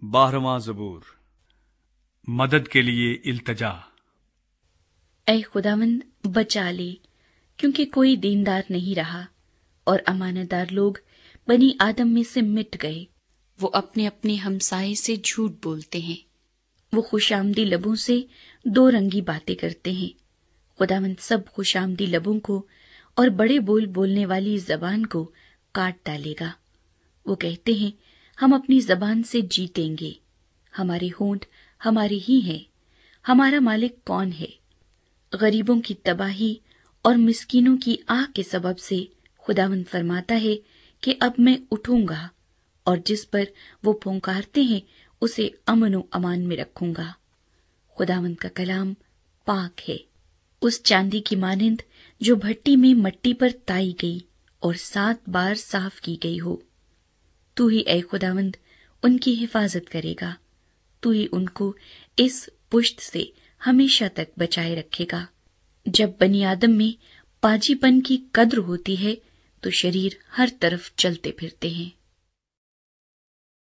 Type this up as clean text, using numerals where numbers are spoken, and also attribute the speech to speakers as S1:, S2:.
S1: 12واں زبور۔ مدد کے لیے التجا۔
S2: اے خداوند بچا لے، کیونکہ کوئی دیندار نہیں رہا، اور امانت دار لوگ بنی آدم میں سے مٹ گئے۔ وہ اپنے اپنے ہمسائے سے جھوٹ بولتے ہیں، وہ خوش آمدی لبوں سے دو رنگی باتیں کرتے ہیں۔ خداوند سب خوش آمدی لبوں کو اور بڑے بول بولنے والی زبان کو کاٹ ڈالے گا۔ وہ کہتے ہیں ہم اپنی زبان سے جیتیں گے، ہمارے ہونٹ ہمارے ہی ہیں، ہمارا مالک کون ہے؟ غریبوں کی تباہی اور مسکینوں کی آہ کے سبب سے خداوند فرماتا ہے کہ اب میں اٹھوں گا اور جس پر وہ پھونکارتے ہیں اسے امن و امان میں رکھوں گا۔ خداوند کا کلام پاک ہے، اس چاندی کی مانند جو بھٹی میں مٹی پر تائی گئی اور 7 بار صاف کی گئی ہو۔ تو ہی اے خداوند ان کی حفاظت کرے گا، تو ہی ان کو اس پشت سے ہمیشہ تک بچائے رکھے گا۔ جب بنی آدم میں پاجی پن کی قدر ہوتی ہے تو شریر ہر طرف چلتے پھرتے ہیں۔